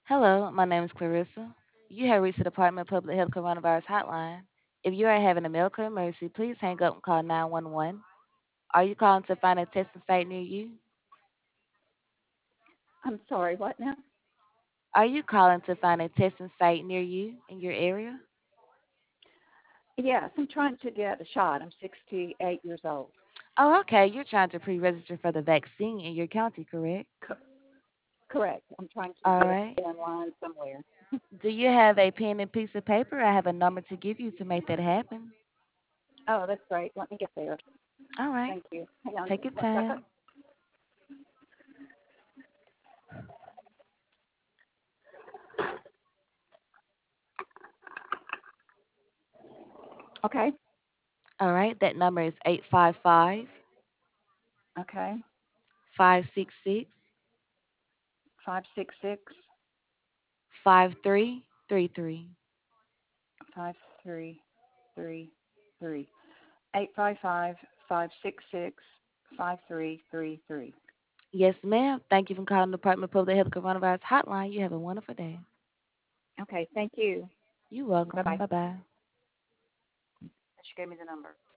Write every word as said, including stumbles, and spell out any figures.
Hello, my name is Clarissa. You have reached the Department of Public Health Coronavirus Hotline. If you are having a medical emergency, please hang up and call nine one one. Are you calling to find a testing site near you? I'm sorry, what now? Are you calling to find a testing site near you in your area? Yes, I'm trying to get a shot. I'm sixty-eight years old. Oh, okay. You're trying to pre-register for the vaccine in your county, correct? Co- Correct. I'm trying to All get right. it online somewhere. Do you have a pen and piece of paper? I have a number to give you to make that happen. Oh, that's great. Let me get there. All right. Thank you. Hang on Take just your one second. time. Okay. All right. That number is eight five five, Okay. five six six, Five six six five three three three. five three three three eight five five five six six five three three three. Yes, ma'am. Thank you for calling the Department of Public Health Coronavirus Hotline. You have a wonderful day. Okay. Thank you. You're Bye welcome. bye. Bye bye. She gave me the number.